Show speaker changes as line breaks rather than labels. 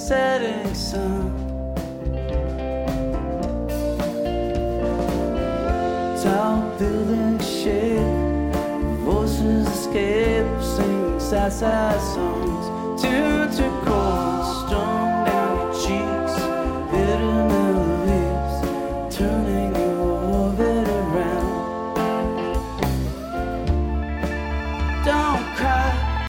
setting sun. Tall buildings shake, voices escape, singing sad, sad songs. Tuned to cold.